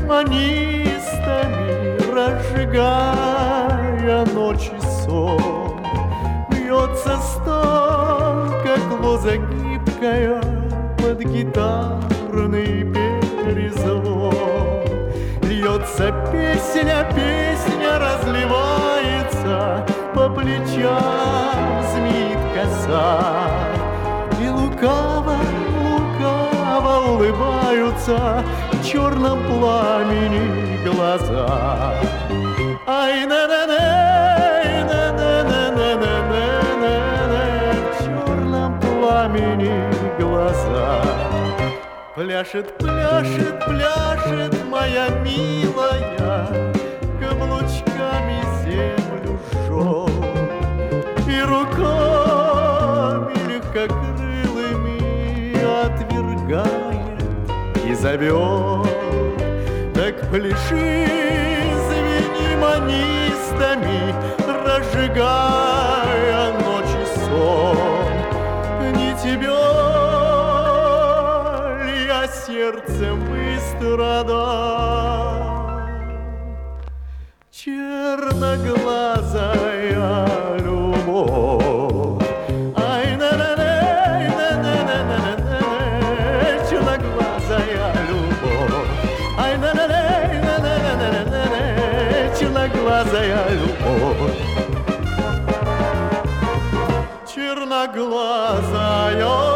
манистами, разжигая ночи сон. Бьется стон, как лоза гибкая, под гитарный перезвон. Льется песня, песня разливается, по плечам змеит коса. И лукаво, лукаво улыбаются в черном пламени глаза. Ай, на-на-на, на-на-на-на-на-на-на, в черном пламени глаза. Пляшет, пляшет, пляшет моя милая, каблучками землю жжет. И руками легкокрылыми отвергает и зовет. Так пляши, звени манистами, разжигая ночи сон. Не тебя ли я сердцем выстрадал, черноглазая любовь? Ай, на-на-на, на-на-на-на-на, черноглазая любовь. Ай, на-на-на, на-на-на-на-на, черноглазая любовь. Черноглазая